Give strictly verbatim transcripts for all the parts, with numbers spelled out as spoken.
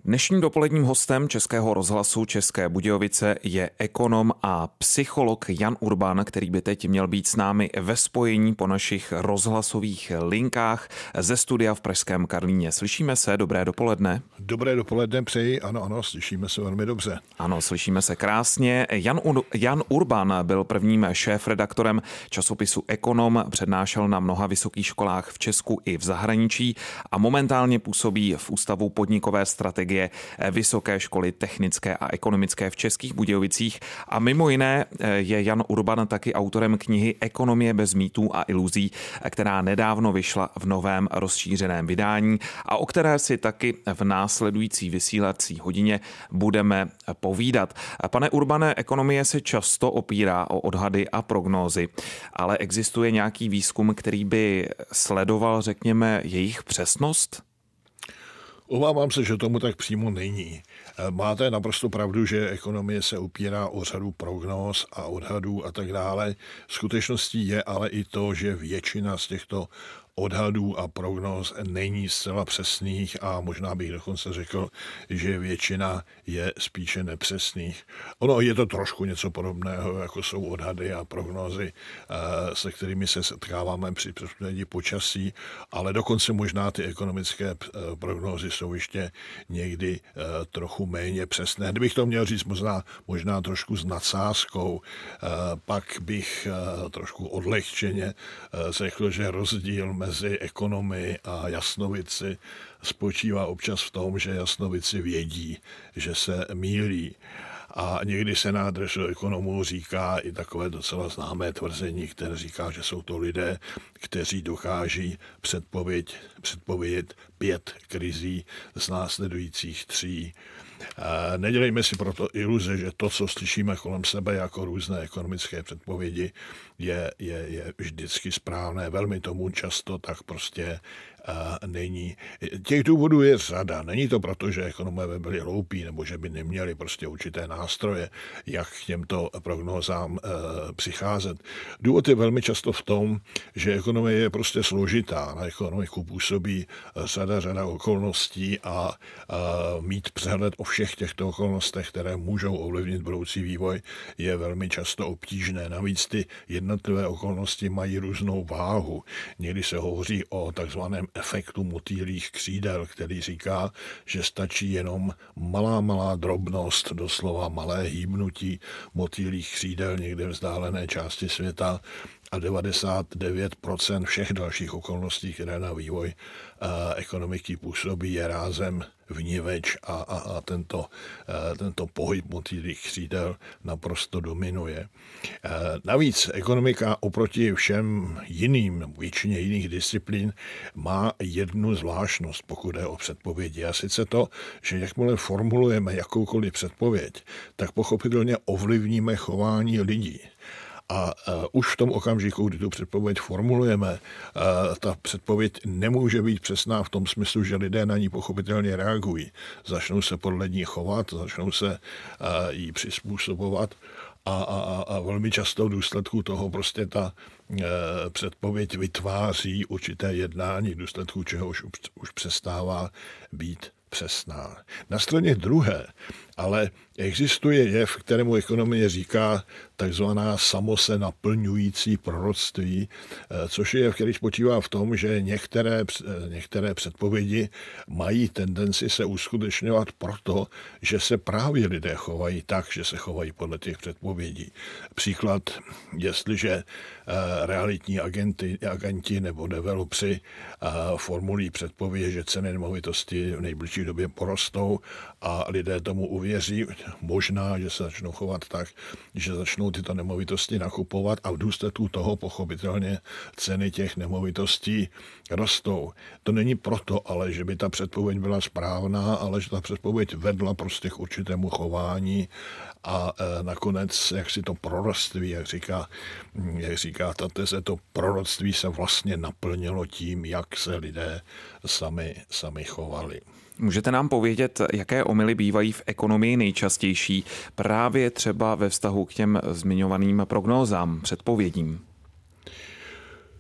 Dnešním dopoledním hostem Českého rozhlasu České Budějovice je ekonom a psycholog Jan Urban, který by teď měl být s námi ve spojení po našich rozhlasových linkách ze studia v pražském Karlíně. Slyšíme se, dobré dopoledne. Dobré dopoledne přeji, ano, ano, slyšíme se velmi dobře. Ano, slyšíme se krásně. Jan, Ur- Jan Urban byl prvním šéfredaktorem časopisu Ekonom, přednášel na mnoha vysokých školách v Česku i v zahraničí a momentálně působí v Ústavu podnikové strategie Vysoké školy technické a ekonomické v Českých Budějovicích a mimo jiné je Jan Urban taky autorem knihy Ekonomie bez mýtů a iluzí, která nedávno vyšla v novém rozšířeném vydání a o které si taky v následující vysílací hodině budeme povídat. Pane Urbane, ekonomie se často opírá o odhady a prognózy, ale existuje nějaký výzkum, který by sledoval, řekněme, jejich přesnost? Obávám se, že tomu tak přímo není. Máte naprosto pravdu, že ekonomie se opírá o řadu prognóz a odhadů a tak dále. Skutečností je ale i to, že většina z těchto odhadů a prognóz není zcela přesných a možná bych dokonce řekl, že většina je spíše nepřesných. Ono je to trošku něco podobného, jako jsou odhady a prognózy, se kterými se setkáváme při předpovědi počasí, ale dokonce možná ty ekonomické prognózy jsou ještě někdy trochu méně přesné. Kdybych to měl říct možná, možná trošku s nadsázkou, pak bych trošku odlehčeně řekl, že rozdíl mezi ekonomy a jasnovici spočívá občas v tom, že jasnovici vědí, že se mýlí. A někdy se na adresu ekonomů říká i takové docela známé tvrzení, které říká, že jsou to lidé, kteří dokáží předpověď, předpovědět pět krizí z následujících tří. Nedělejme si proto iluze, že to, co slyšíme kolem sebe jako různé ekonomické předpovědi, je, je, je vždycky správné. Velmi tomu často tak prostě uh, není. Těch důvodů je řada. Není to proto, že ekonomové by byli hloupí nebo že by neměli prostě určité nástroje, jak k těmto prognózám uh, přicházet. Důvod je velmi často v tom, že ekonomie je prostě složitá. Na ekonomiku působí řada, řada okolností a uh, mít přehled o všech těchto okolnostech, které můžou ovlivnit budoucí vývoj, je velmi často obtížné. Navíc ty jednotlivé okolnosti mají různou váhu. Někdy se hovoří o takzvaném efektu motýlích křídel, který říká, že stačí jenom malá, malá drobnost, doslova malé hýbnutí motýlích křídel někde vzdálené části světa a devadesát devět procent všech dalších okolností, které na vývoj uh, ekonomiky působí, je rázem vniveč a, a, a tento, uh, tento pohyb motýlích křídel naprosto dominuje. Uh, navíc ekonomika oproti všem jiným, většině jiných disciplín, má jednu zvláštnost, pokud jde o předpovědi. A sice to, že jakmile formulujeme jakoukoliv předpověď, tak pochopitelně ovlivníme chování lidí. A uh, už v tom okamžiku, kdy tu předpověď formulujeme, uh, ta předpověď nemůže být přesná v tom smyslu, že lidé na ní pochopitelně reagují. Začnou se podle ní chovat, začnou se uh, jí přizpůsobovat a, a, a velmi často v důsledku toho prostě ta uh, předpověď vytváří určité jednání, v důsledku čeho už, už přestává být přesná. Na straně druhé ale existuje jev, kterému ekonomie říká takzvaná samose naplňující proroctví, což je jev, který spočívá v tom, že některé, některé předpovědi mají tendenci se uskutečňovat proto, že se právě lidé chovají tak, že se chovají podle těch předpovědí. Příklad, jestliže realitní agenty, agenti nebo developři formulují předpověď, že ceny nemovitosti v nejbližší době porostou a lidé tomu uvěří, možná, že se začnou chovat tak, že začnou tyto nemovitosti nakupovat a v důsledku toho pochopitelně ceny těch nemovitostí rostou. To není proto, ale že by ta předpověď byla správná, ale že ta předpověď vedla prostě k určitému chování a e, nakonec, jak si to proroctví, jak říká, jak říká ta teze, to proroctví se vlastně naplnilo tím, jak se lidé sami, sami chovali. Můžete nám povědět, jaké omyly bývají v ekonomii nejčastější, právě třeba ve vztahu k těm zmiňovaným prognózám, předpovědím?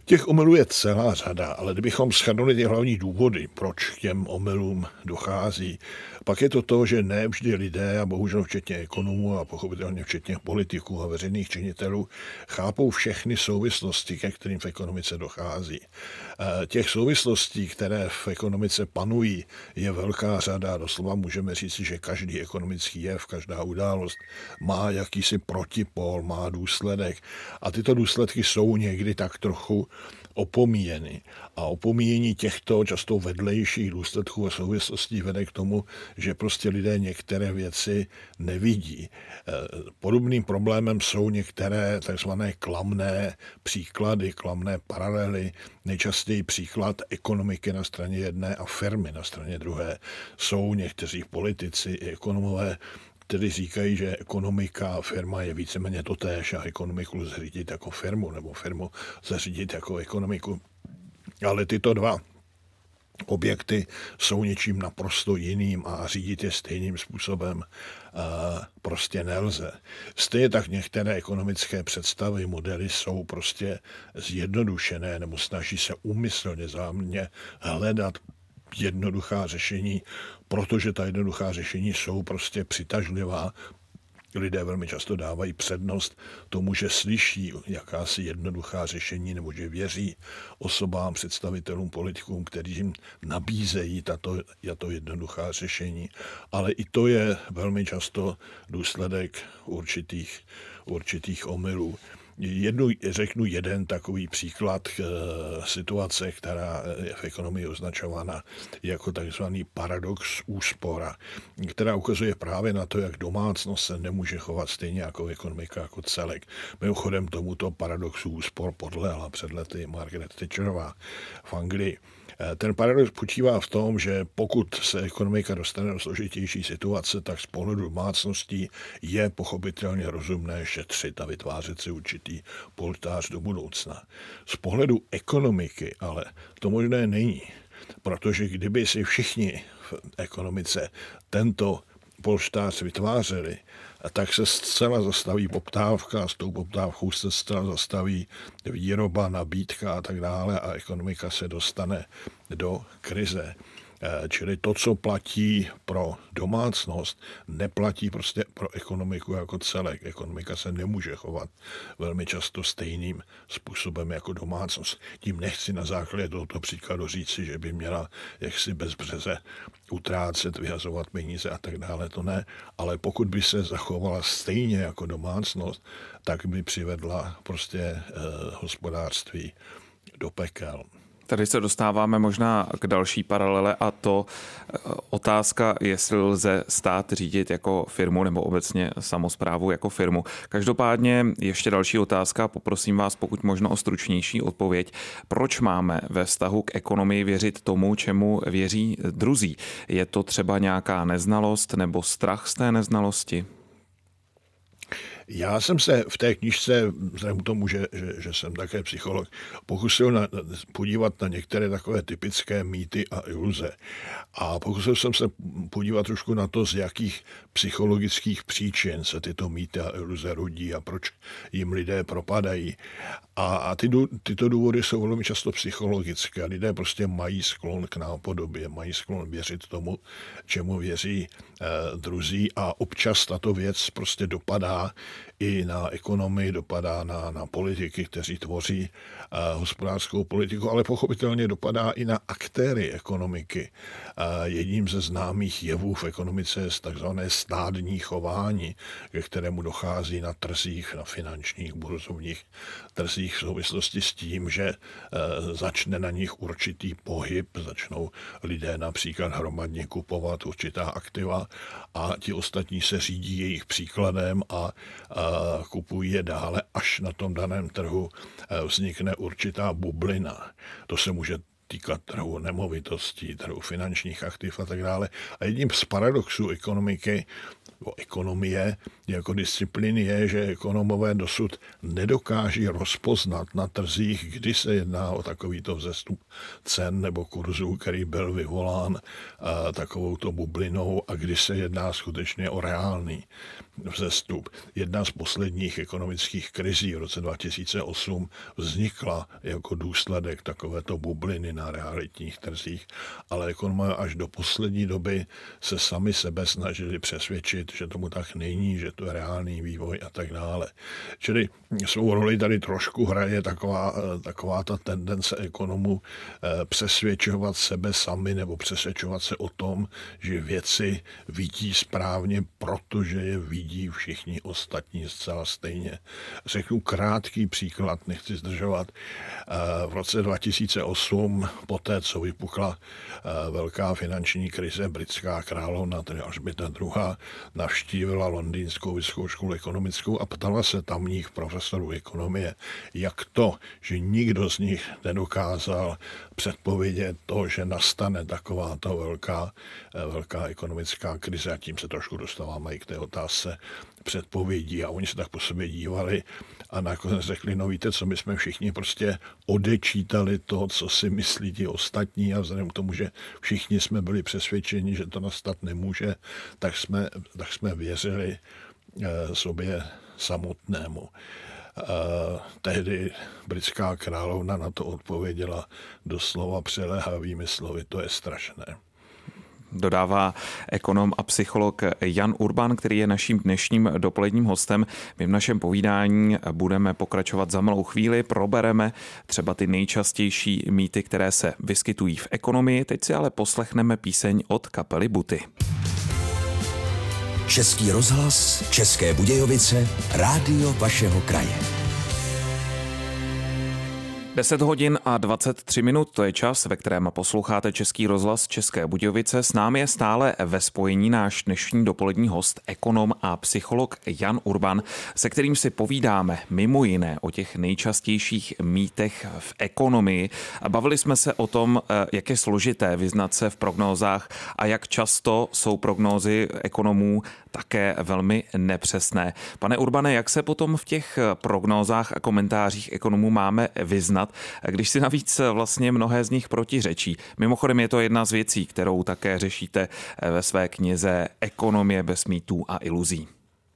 Těch omylů je celá řada, ale kdybychom shrnuli ty hlavní důvody, proč k těm omylům dochází, pak je to to, že ne vždy lidé, a bohužel včetně ekonomů a pochopitelně včetně politiků a veřejných činitelů, chápou všechny souvislosti, ke kterým v ekonomice dochází. Těch souvislostí, které v ekonomice panují, je velká řada. Doslova můžeme říct, že každý ekonomický jev, každá událost má jakýsi protipol, má důsledek. A tyto důsledky jsou někdy tak trochu opomíjeny. A opomíjení těchto často vedlejších důsledků a souvislostí vede k tomu, že prostě lidé některé věci nevidí. Podobným problémem jsou některé takzvané klamné příklady, klamné paralely, nejčastěji příklad ekonomiky na straně jedné a firmy na straně druhé. Jsou někteří politici i ekonomové, kteří říkají, že ekonomika a firma je víceméně totéž a ekonomiku lze řídit jako firmu nebo firmu lze řídit jako ekonomiku. Ale tyto dva objekty jsou něčím naprosto jiným a řídit je stejným způsobem prostě nelze. Stejně tak některé ekonomické představy, modely jsou prostě zjednodušené nebo snaží se úmyslně záměrně hledat jednoduchá řešení, protože ta jednoduchá řešení jsou prostě přitažlivá. Lidé velmi často dávají přednost tomu, že slyší jakási jednoduchá řešení nebo že věří osobám, představitelům, politikům, kteří jim nabízejí tato, tato jednoduchá řešení. Ale i to je velmi často důsledek určitých, určitých omylů. Jednu, řeknu jeden takový příklad e, situace, která je v ekonomii označována jako takzvaný paradox úspora, která ukazuje právě na to, jak domácnost se nemůže chovat stejně jako ekonomika, jako celek. Mimochodem tomuto paradoxu úspor podlehla před lety Margaret Thatcherová v Anglii. Ten paradox spočívá v tom, že pokud se ekonomika dostane do složitější situace, tak z pohledu domácností je pochopitelně rozumné šetřit a vytvářet si určitý polštář do budoucna. Z pohledu ekonomiky ale to možné není, protože kdyby si všichni v ekonomice tento polštář vytvářeli, tak se zcela zastaví poptávka a s tou poptávkou se zcela zastaví výroba, nabídka a tak dále a ekonomika se dostane do krize. Čili to, co platí pro domácnost, neplatí prostě pro ekonomiku jako celek. Ekonomika se nemůže chovat velmi často stejným způsobem jako domácnost. Tím nechci na základě tohoto příkladu říci, že by měla jaksi bezbřeze utrácet, vyhazovat peníze a tak dále, to ne. Ale pokud by se zachovala stejně jako domácnost, tak by přivedla prostě eh, hospodářství do pekel. Tady se dostáváme možná k další paralele a to otázka, jestli lze stát řídit jako firmu nebo obecně samosprávu jako firmu. Každopádně ještě další otázka, poprosím vás pokud možno o stručnější odpověď. Proč máme ve vztahu k ekonomii věřit tomu, čemu věří druzí? Je to třeba nějaká neznalost nebo strach z té neznalosti? Já jsem se v té knížce, vzhledem k tomu, že, že, že jsem také psycholog, pokusil na, podívat na některé takové typické mýty a iluze. A pokusil jsem se podívat trošku na to, z jakých psychologických příčin se tyto mýty a iluze rodí a proč jim lidé propadají. A, a ty, tyto důvody jsou velmi často psychologické. Lidé prostě mají sklon k nápodobě, mají sklon věřit tomu, čemu věří eh, druzí a občas tato věc prostě dopadá i na ekonomii, dopadá na, na politiky, kteří tvoří uh, hospodářskou politiku, ale pochopitelně dopadá i na aktéry ekonomiky. Uh, jedním ze známých jevů v ekonomice je takzvané stádní chování, ke kterému dochází na trzích, na finančních, burzovních trzích v souvislosti s tím, že uh, začne na nich určitý pohyb, začnou lidé například hromadně kupovat určitá aktiva a ti ostatní se řídí jejich příkladem a kupují je dále, až na tom daném trhu vznikne určitá bublina. To se může týkat trhu nemovitostí, trhu finančních aktiv a tak dále. A jedním z paradoxů ekonomiky, o ekonomie jako disciplíny je, že ekonomové dosud nedokáží rozpoznat na trzích, kdy se jedná o takovýto vzestup cen nebo kurzů, který byl vyvolán takovouto bublinou a kdy se jedná skutečně o reálný vzestup. Jedna z posledních ekonomických krizí v roce dva tisíce osm vznikla jako důsledek takovéto bubliny na realitních trzích, ale ekonomové až do poslední doby se sami sebe snažili přesvědčit, že tomu tak není, že to je reálný vývoj a tak dále. Čili svou roli tady trošku hraje taková, taková ta tendence ekonomů přesvědčovat sebe sami nebo přesvědčovat se o tom, že věci vidí správně, protože je vidí všichni ostatní zcela stejně. Řeknu krátký příklad, nechci zdržovat. V roce dva tisíce osm, poté, co vypukla velká finanční krize, britská královna, tedy Alžběta druhá., navštívila Londýnskou vysokou školu ekonomickou a ptala se tamních profesorů ekonomie, jak to, že nikdo z nich nedokázal předpovědět to, že nastane takováto velká, velká ekonomická krize, a tím se trošku dostáváme i k té otázce předpovědí, a oni se tak po sobě dívali a nakonec řekli, no víte co, my jsme všichni prostě odečítali to, co si myslí ti ostatní, a vzhledem k tomu, že všichni jsme byli přesvědčeni, že to nastat nemůže, tak jsme, tak jsme věřili eh, sobě samotnému. Uh, tehdy britská královna na to odpověděla doslova přeléhavými slovy, to je strašné. Dodává ekonom a psycholog Jan Urban, který je naším dnešním dopoledním hostem. My v našem povídání budeme pokračovat za malou chvíli, probereme třeba ty nejčastější mýty, které se vyskytují v ekonomii. Teď si ale poslechneme píseň od kapely Buty. Český rozhlas, České Budějovice, rádio vašeho kraje. deset hodin a dvacet tři minut, to je čas, ve kterém posloucháte Český rozhlas České Budějovice. S námi je stále ve spojení náš dnešní dopolední host, ekonom a psycholog Jan Urban, se kterým si povídáme mimo jiné o těch nejčastějších mýtech v ekonomii. Bavili jsme se o tom, jak je složité vyznat se v prognózách a jak často jsou prognózy ekonomů také velmi nepřesné. Pane Urbane, jak se potom v těch prognózách a komentářích ekonomů máme vyznat, když si navíc vlastně mnohé z nich protiřečí? Mimochodem je to jedna z věcí, kterou také řešíte ve své knize Ekonomie bez mýtů a iluzí.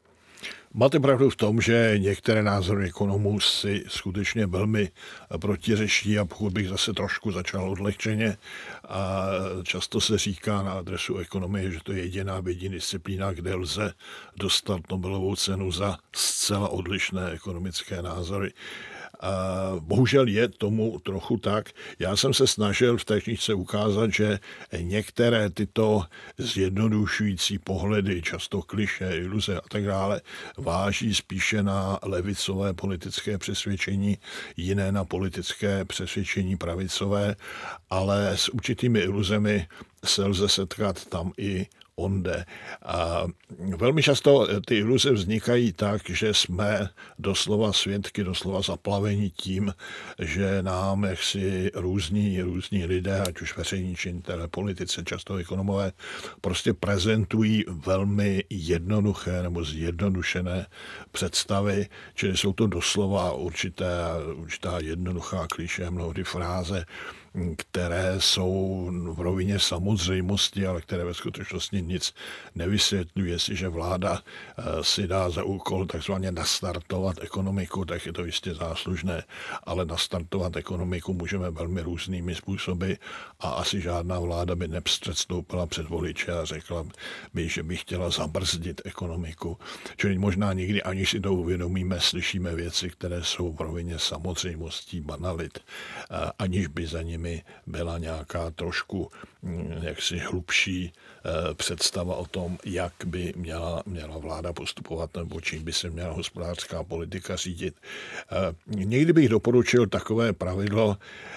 Máte pravdu v tom, že některé názory ekonomů si skutečně velmi protiřečí, a pokud bych zase trošku začal odlehčeně, a často se říká na adresu ekonomie, že to je jediná vědní disciplína, kde lze dostat Nobelovou cenu za zcela odlišné ekonomické názory. A bohužel je tomu trochu tak. Já jsem se snažil v té knižce ukázat, že některé tyto zjednodušující pohledy, často klišé, iluze a tak dále, váží spíše na levicové politické přesvědčení, jiné na politické přesvědčení pravicové, ale s určitými iluzemi se lze setkat tam i onde. A velmi často ty iluze vznikají tak, že jsme doslova svědky, doslova zaplaveni tím, že nám jaksi různí, různí lidé, ať už veřejní činitelé, politici, často ekonomové, prostě prezentují velmi jednoduché nebo zjednodušené představy, čili jsou to doslova určité, určitá jednoduchá klišé, mnohdy fráze, které jsou v rovině samozřejmosti, ale které ve skutečnosti nic nevysvětlují. Jestliže vláda si dá za úkol takzvaně nastartovat ekonomiku, tak je to jistě záslužné, ale nastartovat ekonomiku můžeme velmi různými způsoby a asi žádná vláda by nepředstoupila před voliče a řekla by, že by chtěla zabrzdit ekonomiku. Čili možná někdy, aniž si to uvědomíme, slyšíme věci, které jsou v rovině samozřejmostí, banalit, aniž by za nimi byla nějaká trošku jaksi hlubší představa o tom, jak by měla, měla vláda postupovat nebo čím by se měla hospodářská politika řídit. Někdy bych doporučil takové pravidlo,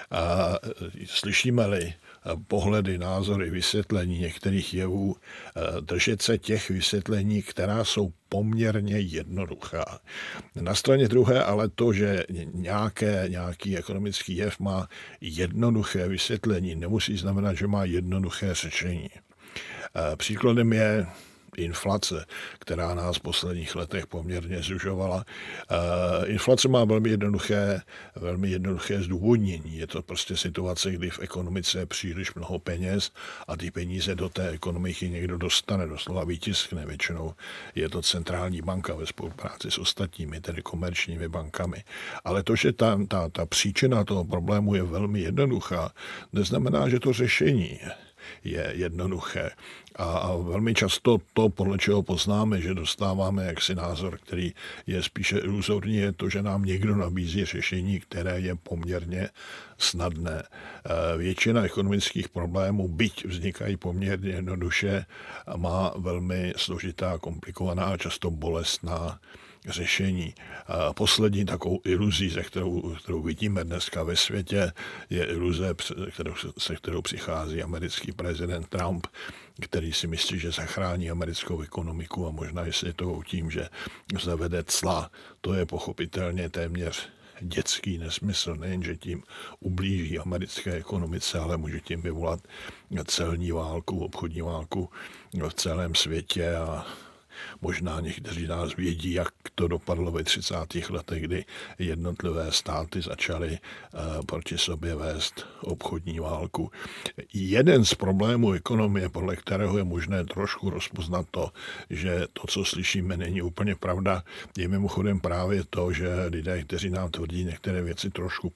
slyšíme-li pohledy, názory, vysvětlení některých jevů, držet se těch vysvětlení, která jsou poměrně jednoduchá. Na straně druhé ale to, že nějaké, nějaký ekonomický jev má jednoduché vysvětlení, nemusí znamenat, že má jednoduché řešení. Příkladem je inflace, která nás v posledních letech poměrně zužovala. Inflace má velmi jednoduché, velmi jednoduché zdůvodnění. Je to prostě situace, kdy v ekonomice je příliš mnoho peněz a ty peníze do té ekonomiky někdo dostane, doslova vytiskne. Většinou je to centrální banka ve spolupráci s ostatními, tedy komerčními bankami. Ale to, že ta, ta, ta příčina toho problému je velmi jednoduchá, neznamená, že to řešení je jednoduché. A, a velmi často to, podle čeho poznáme, že dostáváme jaksi názor, který je spíše iluzorní, je to, že nám někdo nabízí řešení, které je poměrně snadné. Většina ekonomických problémů, byť vznikají poměrně jednoduše, má velmi složitá, komplikovaná a často bolestná řešení. A poslední takovou iluzí, se kterou, kterou vidíme dneska ve světě, je iluze, kterou, se kterou přichází americký prezident Trump, který si myslí, že zachrání americkou ekonomiku a možná jestli to tím, že zavede cla. To je pochopitelně téměř dětský nesmysl, nejenže tím ublíží americké ekonomice, ale může tím vyvolat celní válku, obchodní válku v celém světě a možná někteří nás vědí, jak to dopadlo ve třicátých letech, kdy jednotlivé státy začaly uh, proti sobě vést obchodní válku. Jeden z problémů ekonomie, podle kterého je možné trošku rozpoznat to, že to, co slyšíme, není úplně pravda, je mimochodem právě to, že lidé, kteří nám tvrdí některé věci, trošku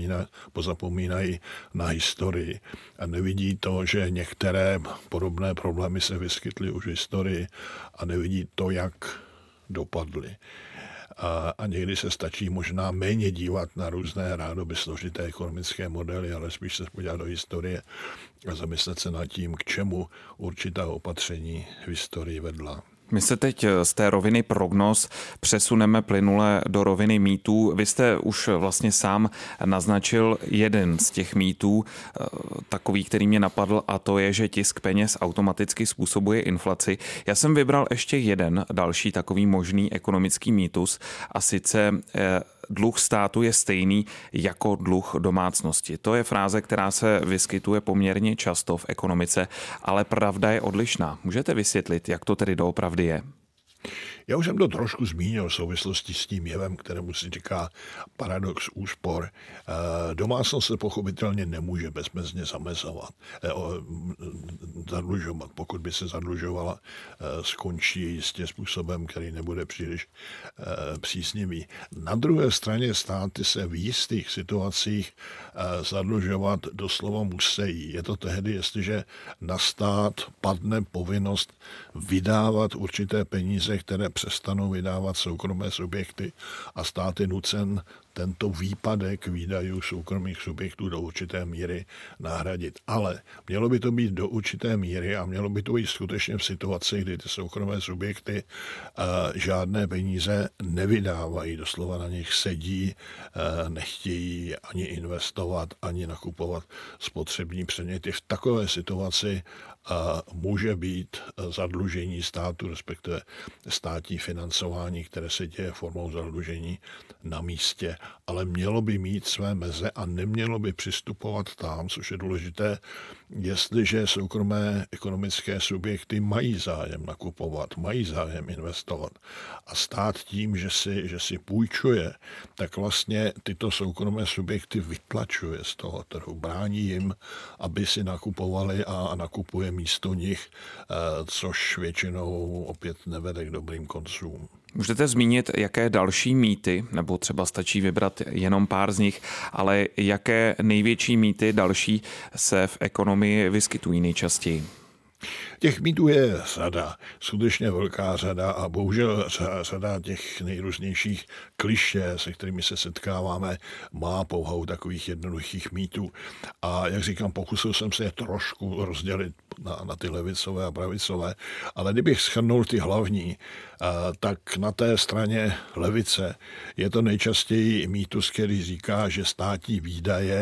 pozapomínají na historii a nevidí to, že některé podobné problémy se vyskytly už v historii a nevidí to, jak dopadly. A, a někdy se stačí možná méně dívat na různé rádoby složité ekonomické modely, ale spíš se podívat do historie a zamyslet se nad tím, k čemu určitá opatření v historii vedla. My se teď z té roviny prognóz přesuneme plynule do roviny mýtů. Vy jste už vlastně sám naznačil jeden z těch mýtů, takový, který mě napadl, a to je, že tisk peněz automaticky způsobuje inflaci. Já jsem vybral ještě jeden další takový možný ekonomický mýtus, a sice dluh státu je stejný jako dluh domácnosti. To je fráze, která se vyskytuje poměrně často v ekonomice, ale pravda je odlišná. Můžete vysvětlit, jak to tedy doopravdy je? Já už jsem to trošku zmínil v souvislosti s tím jevem, kterému se říká paradox úspor. Domácnost se pochopitelně nemůže bezmezně zamezovat, zadlužovat. Pokud by se zadlužovala, skončí jistě způsobem, který nebude příliš příznivý. Na druhé straně státy se v jistých situacích zadlužovat doslova musí. Je to tehdy, jestliže na stát padne povinnost vydávat určité peníze, které přestanou vydávat soukromé subjekty a stát je nucen tento výpadek výdajů soukromých subjektů do určité míry nahradit. Ale mělo by to být do určité míry a mělo by to být skutečně v situaci, kdy ty soukromé subjekty uh, žádné peníze nevydávají, doslova na nich sedí, uh, nechtějí ani investovat, ani nakupovat spotřební předměty. V takové situaci uh, může být zadlužení státu, respektive státní financování, které se děje formou zadlužení na místě, ale mělo by mít své meze a nemělo by přistupovat tam, což je důležité, jestliže soukromé ekonomické subjekty mají zájem nakupovat, mají zájem investovat a stát tím, že si, že si půjčuje, tak vlastně tyto soukromé subjekty vytlačuje z toho trhu, brání jim, aby si nakupovali a nakupuje místo nich, což většinou opět nevede k dobrým koncům. Můžete zmínit, jaké další mýty, nebo třeba stačí vybrat jenom pár z nich, ale jaké největší mýty další se v ekonomii vyskytují nejčastěji? Těch mýtů je řada, skutečně velká řada a bohužel řada těch nejrůznějších klišé, se kterými se setkáváme, má pouhou takových jednoduchých mýtů. A jak říkám, pokusil jsem se je trošku rozdělit na, na ty levicové a pravicové, ale kdybych shrnul ty hlavní, tak na té straně levice je to nejčastěji mýtus, který říká, že státní výdaje, to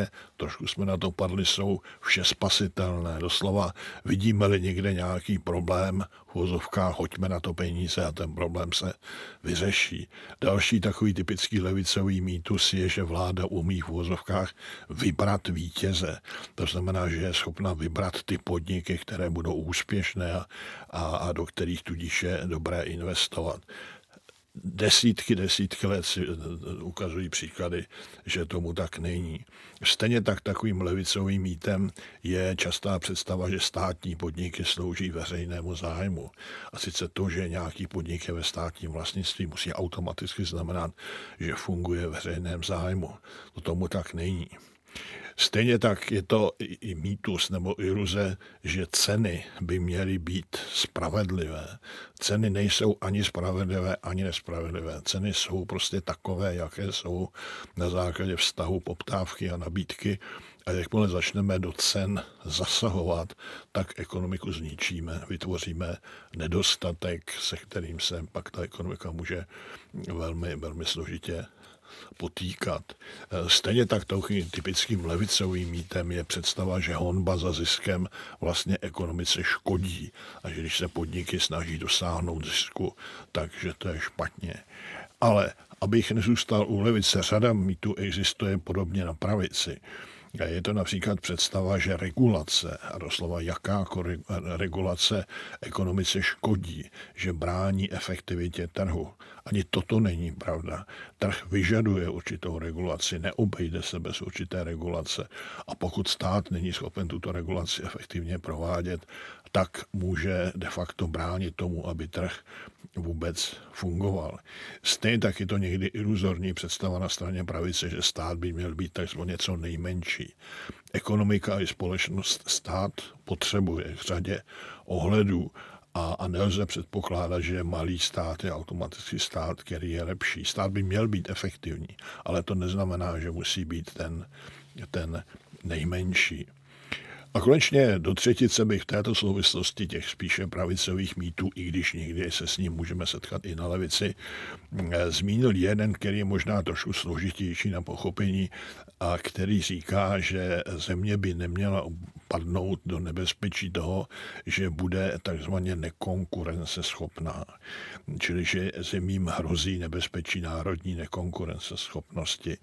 trošku jsme na to padli, jsou vše spasitelné. Doslova vidíme-li někde nějaký problém, v uvozovkách hoďme na to peníze a ten problém se vyřeší. Další takový typický levicový mýtus je, že vláda umí v uvozovkách vybrat vítěze. To znamená, že je schopna vybrat ty podniky, které budou úspěšné a, a, a do kterých tudíž je dobré investovat. Desítky, desítky let si ukazují příklady, že tomu tak není. Stejně tak takovým levicovým mýtem je častá představa, že státní podniky slouží veřejnému zájmu. A sice to, že nějaký podnik je ve státním vlastnictví, musí automaticky znamenat, že funguje v veřejném zájmu. To tomu tak není. Stejně tak je to i mýtus nebo iluze, že ceny by měly být spravedlivé. Ceny nejsou ani spravedlivé, ani nespravedlivé. Ceny jsou prostě takové, jaké jsou na základě vztahu poptávky a nabídky. A jakmile začneme do cen zasahovat, tak ekonomiku zničíme, vytvoříme nedostatek, se kterým se pak ta ekonomika může velmi, velmi složitě potýkat. Stejně tak typickým levicovým mýtem je představa, že honba za ziskem vlastně ekonomice škodí a že když se podniky snaží dosáhnout zisku, takže to je špatně. Ale abych nezůstal u levice, řada mýtů existuje podobně na pravici. Je to například představa, že regulace, a doslova jakákoliv regulace ekonomice škodí, že brání efektivitě trhu. Ani toto není pravda. Trh vyžaduje určitou regulaci, neobejde se bez určité regulace. A pokud stát není schopen tuto regulaci efektivně provádět, tak může de facto bránit tomu, aby trh vůbec fungoval. Stejně tak je to někdy iluzorní představa na straně pravice, že stát by měl být takzvaně něco nejmenší. Ekonomika i společnost stát potřebuje v řadě ohledů a, a nelze předpokládat, že malý stát je automaticky stát, který je lepší. Stát by měl být efektivní, ale to neznamená, že musí být ten, ten nejmenší. A konečně do třetice bych v této souvislosti těch spíše pravicových mýtů, i když někdy se s ním můžeme setkat i na levici, zmínil jeden, který je možná trošku složitější na pochopení a který říká, že země by neměla padnout do nebezpečí toho, že bude takzvaně nekonkurenceschopná. Čili, že zemím hrozí nebezpečí národní nekonkurenceschopnosti.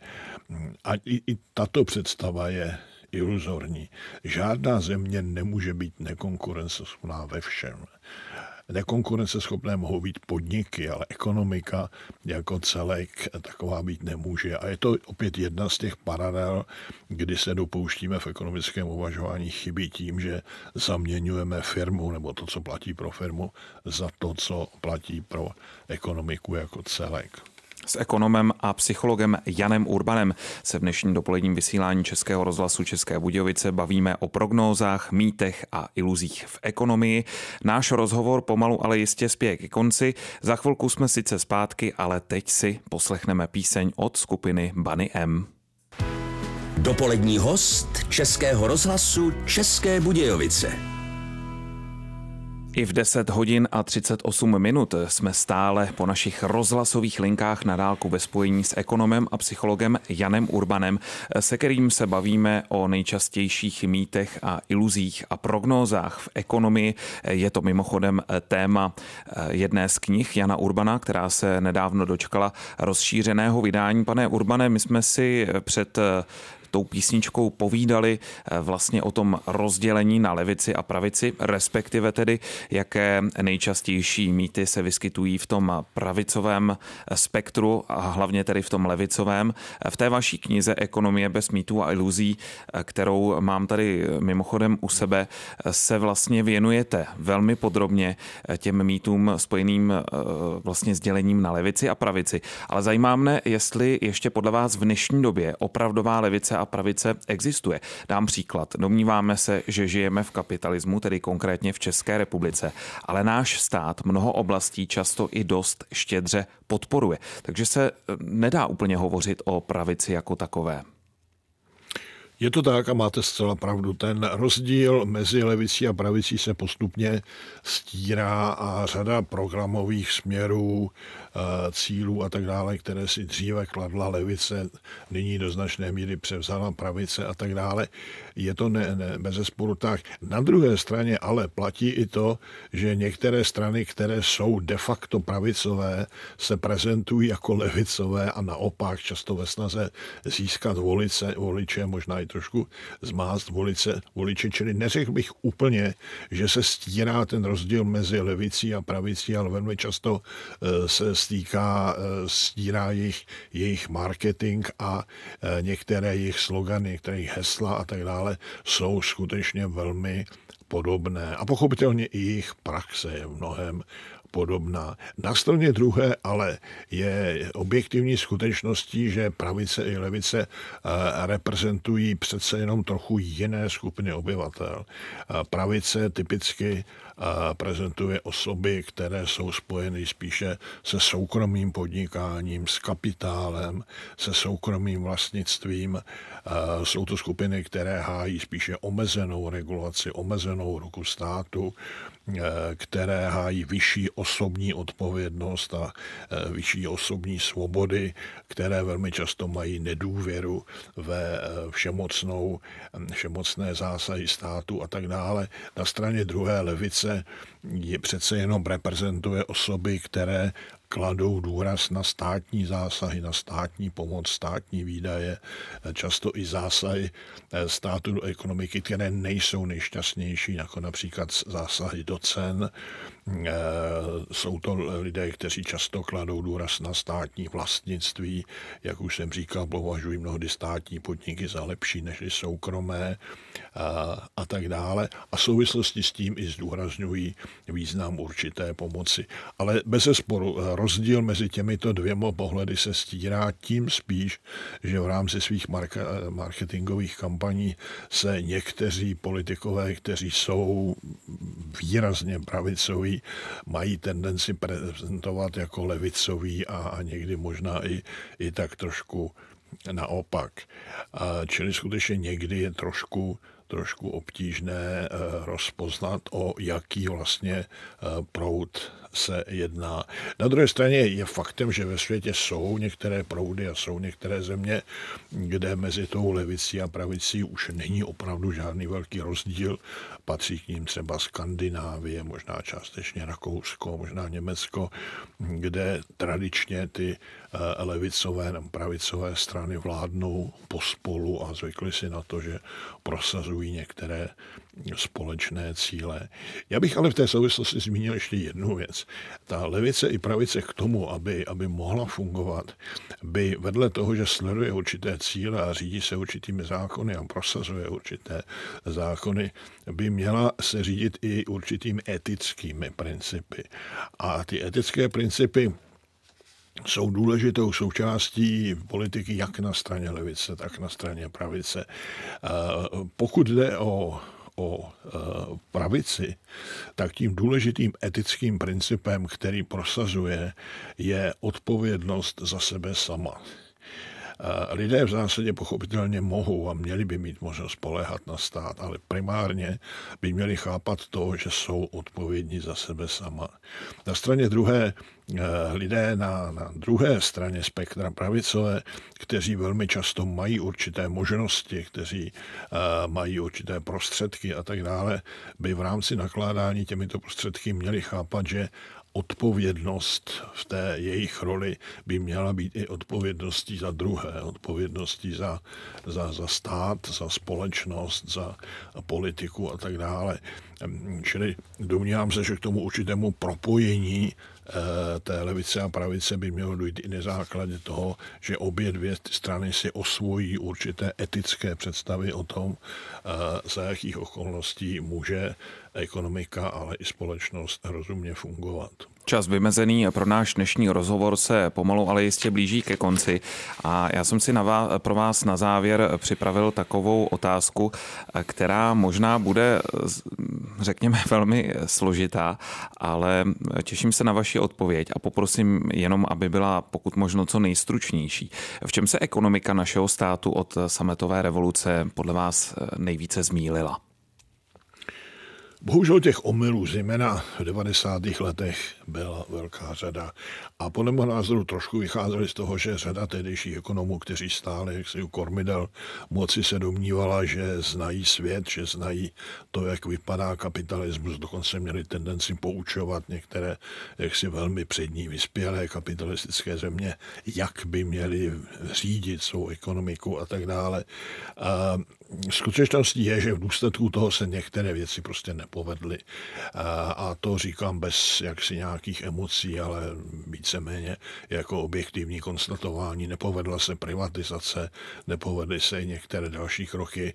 A i, i tato představa je iluzorní. Žádná země nemůže být nekonkurenceschopná ve všem. Nekonkurenceschopné mohou být podniky, ale ekonomika jako celek taková být nemůže. A je to opět jedna z těch paralel, kdy se dopouštíme v ekonomickém uvažování chyby tím, že zaměňujeme firmu nebo to, co platí pro firmu, za to, co platí pro ekonomiku jako celek. S ekonomem a psychologem Janem Urbanem se v dnešním dopoledním vysílání Českého rozhlasu České Budějovice bavíme o prognózách, mýtech a iluzích v ekonomii. Náš rozhovor pomalu, ale jistě spěje ke konci. Za chvilku jsme sice zpátky, ale teď si poslechneme píseň od skupiny Bunny M. Dopolední host Českého rozhlasu České Budějovice. I v deset hodin a třicet osm minut jsme stále po našich rozhlasových linkách na dálku ve spojení s ekonomem a psychologem Janem Urbanem, se kterým se bavíme o nejčastějších mýtech a iluzích a prognózách v ekonomii. Je to mimochodem téma jedné z knih Jana Urbana, která se nedávno dočkala rozšířeného vydání. Pane Urbane, my jsme si před tou písničkou povídali vlastně o tom rozdělení na levici a pravici, respektive tedy, jaké nejčastější mýty se vyskytují v tom pravicovém spektru a hlavně tedy v tom levicovém. V té vaší knize Ekonomie bez mýtů a iluzí, kterou mám tady mimochodem u sebe, se vlastně věnujete velmi podrobně těm mýtům spojeným vlastně s dělením na levici a pravici. Ale zajímá mne, jestli ještě podle vás v dnešní době opravdová levice a pravice existuje. Dám příklad. Domníváme se, že žijeme v kapitalismu, tedy konkrétně v České republice, ale náš stát mnoho oblastí často i dost štědře podporuje. Takže se nedá úplně hovořit o pravici jako takové. Je to tak a máte zcela pravdu. Ten rozdíl mezi levicí a pravicí se postupně stírá a řada programových směrů, cílů a tak dále, které si dříve kladla levice, nyní do značné míry převzala pravice a tak dále. Je to ne, ne, bezesporu tak. Na druhé straně ale platí i to, že některé strany, které jsou de facto pravicové, se prezentují jako levicové a naopak často ve snaze získat volice, voliče, možná i trošku zmást volice, voliče, čili neřekl bych úplně, že se stírá ten rozdíl mezi levicí a pravicí, ale velmi často se stýká, stírá jejich, jejich marketing a některé jejich slogany, některé jejich hesla a tak dále jsou skutečně velmi podobné. A pochopitelně i jejich praxe je v mnohem podobná. Na straně druhé ale je objektivní skutečností, že pravice i levice reprezentují přece jenom trochu jiné skupiny obyvatel. Pravice typicky prezentuje osoby, které jsou spojeny spíše se soukromým podnikáním, s kapitálem, se soukromým vlastnictvím. Jsou to skupiny, které hájí spíše omezenou regulaci, omezenou ruku státu, které hájí vyšší osobní odpovědnost a vyšší osobní svobody, které velmi často mají nedůvěru ve všemocnou, všemocné zásahy státu a tak dále. Na straně druhé levice je přece jenom reprezentuje osoby, které kladou důraz na státní zásahy, na státní pomoc, státní výdaje, často i zásahy státu do ekonomiky, které nejsou nejšťastnější, jako například zásahy do cen. Jsou to lidé, kteří často kladou důraz na státní vlastnictví, jak už jsem říkal, považují mnohdy státní podniky za lepší než soukromé a, a tak dále. A v souvislosti s tím i zdůrazňují význam určité pomoci. Ale bezesporu rozdíl mezi těmito dvěma pohledy se stírá tím spíš, že v rámci svých marketingových kampaní se někteří politikové, kteří jsou výrazně pravicoví, mají tendenci prezentovat jako levicoví a, a někdy možná i, i tak trošku naopak. A čili skutečně někdy je trošku trošku obtížné rozpoznat, o jaký vlastně proud se jedná. Na druhé straně je faktem, že ve světě jsou některé proudy a jsou některé země, kde mezi tou levicí a pravicí už není opravdu žádný velký rozdíl. Patří k ním třeba Skandinávie, možná částečně Rakousko, možná Německo, kde tradičně ty levicové nebo pravicové strany vládnou pospolu a zvykli si na to, že prosazují některé společné cíle. Já bych ale v té souvislosti zmínil ještě jednu věc. Ta levice i pravice k tomu, aby, aby mohla fungovat, by vedle toho, že sleduje určité cíle a řídí se určitými zákony a prosazuje určité zákony, by měla se řídit i určitými etickými principy. A ty etické principy jsou důležitou součástí politiky jak na straně levice, tak na straně pravice. Pokud jde o o pravici, tak tím důležitým etickým principem, který prosazuje, je odpovědnost za sebe sama. Lidé v zásadě pochopitelně mohou a měli by mít možnost spoléhat na stát, ale primárně by měli chápat to, že jsou odpovědní za sebe sama. Na straně druhé lidé na, na druhé straně spektra pravicové, kteří velmi často mají určité možnosti, kteří uh, mají určité prostředky a tak dále, by v rámci nakládání těmito prostředky měli chápat, že odpovědnost v té jejich roli by měla být i odpovědností za druhé, odpovědností za, za, za stát, za společnost, za politiku a tak dále. Čili domnívám se, že k tomu určitému propojení té levice a pravice by mělo dojít i na základě toho, že obě dvě strany si osvojí určité etické představy o tom, za jakých okolností může ekonomika, ale i společnost rozumně fungovat. Čas vymezený pro náš dnešní rozhovor se pomalu, ale jistě blíží ke konci a já jsem si na vás, pro vás na závěr připravil takovou otázku, která možná bude řekněme, velmi složitá, ale těším se na vaši odpověď a poprosím jenom, aby byla pokud možno co nejstručnější. V čem se ekonomika našeho státu od sametové revoluce podle vás nejvíce zmýlila? Bohužel těch omylů, zejména v devadesátých letech, byla velká řada. A podle mého názoru trošku vycházeli z toho, že řada tehdejších ekonomů, kteří stáli jaksi u kormidel moci, se domnívala, že znají svět, že znají to, jak vypadá kapitalismus. Dokonce měli tendenci poučovat některé jaksi velmi přední vyspělé kapitalistické země, jak by měli řídit svou ekonomiku a tak dále. A skutečností je, že v důsledku toho se některé věci prostě nepovedly. A to říkám bez jaksi nějakých emocí, ale víceméně jako objektivní konstatování. Nepovedla se privatizace, nepovedly se i některé další kroky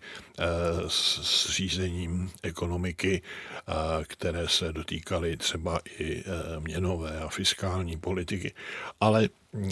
s řízením ekonomiky, které se dotýkaly třeba i měnové a fiskální politiky. Ale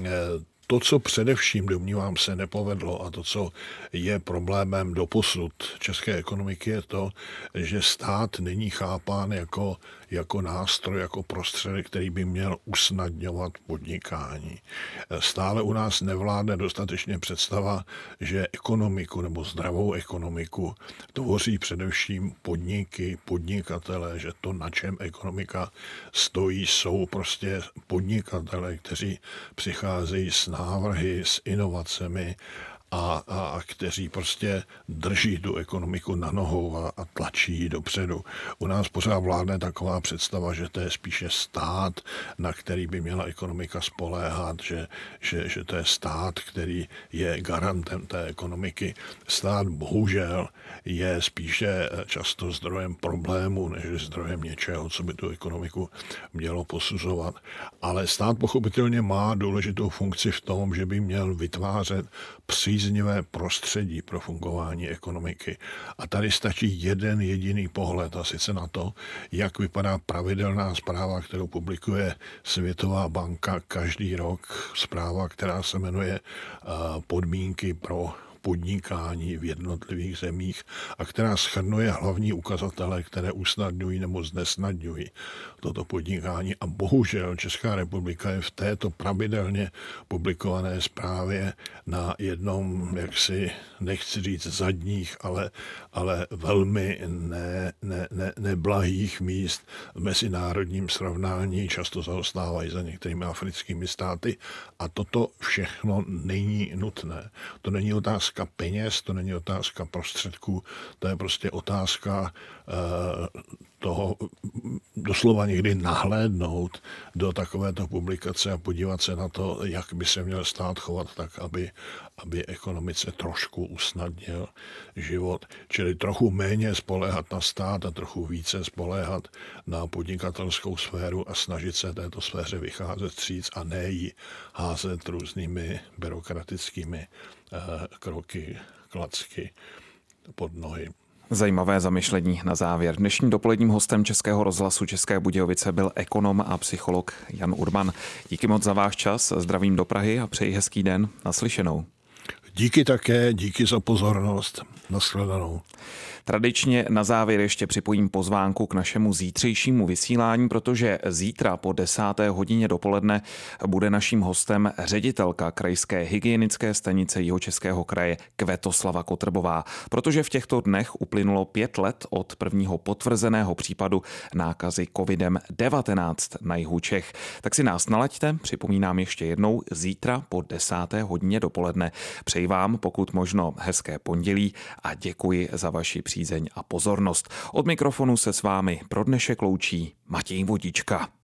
to, co především, domnívám se, nepovedlo a to, co je problémem doposud české ekonomiky, je to, že stát není chápán jako, jako nástroj, jako prostředek, který by měl usnadňovat podnikání. Stále u nás nevládne dostatečně představa, že ekonomiku nebo zdravou ekonomiku tvoří především podniky, podnikatele, že to, na čem ekonomika stojí, jsou prostě podnikatele, kteří přicházejí s návrhy, s inovacemi a, a, a kteří prostě drží tu ekonomiku na nohou a, a tlačí ji dopředu. U nás pořád vládne taková představa, že to je spíše stát, na který by měla ekonomika spoléhat, že, že, že to je stát, který je garantem té ekonomiky. Stát bohužel je spíše často zdrojem problému, než zdrojem něčeho, co by tu ekonomiku mělo posuzovat. Ale stát pochopitelně má důležitou funkci v tom, že by měl vytvářet příznivé prostředí pro fungování ekonomiky. A tady stačí jeden jediný pohled, a sice na to, jak vypadá pravidelná zpráva, kterou publikuje Světová banka každý rok. Zpráva, která se jmenuje Podmínky pro podnikání v jednotlivých zemích a která shrnuje hlavní ukazatele, které usnadňují nebo znesnadňují toto podnikání. A bohužel Česká republika je v této pravidelně publikované zprávě na jednom, jaksi nechci říct zadních, ale, ale velmi ne, ne, ne, neblahých míst v mezinárodním srovnání, často zaostávají za některými africkými státy. A toto všechno není nutné. To není otázka peněz, to není otázka prostředků, to je prostě otázka uh, toho doslova někdy nahlédnout do takovéto publikace a podívat se na to, jak by se měl stát chovat tak, aby, aby ekonomice trošku usnadnil život. Čili trochu méně spoléhat na stát a trochu více spoléhat na podnikatelskou sféru a snažit se této sféře vycházet vstříc a ne ji házet různými byrokratickými eh, kroky, klacky pod nohy. Zajímavé zamyšlení na závěr. Dnešním dopoledním hostem Českého rozhlasu České Budějovice byl ekonom a psycholog Jan Urban. Díky moc za váš čas, zdravím do Prahy a přeji hezký den. Naslyšenou. Díky také, díky za pozornost. Nashledanou. Tradičně na závěr ještě připojím pozvánku k našemu zítřejšímu vysílání, protože zítra po desáté hodině dopoledne bude naším hostem ředitelka krajské hygienické stanice Jihočeského kraje Květoslava Kotrbová, protože v těchto dnech uplynulo pět let od prvního potvrzeného případu nákazy kovidem devatenáct na jihu Čech. Tak si nás nalaďte, připomínám ještě jednou, zítra po desáté hodině dopoledne. Přeji vám pokud možno hezké pondělí a děkuji za vaši přízeň a pozornost. Od mikrofonu se s vámi pro dnešek loučí Matěj Vodička.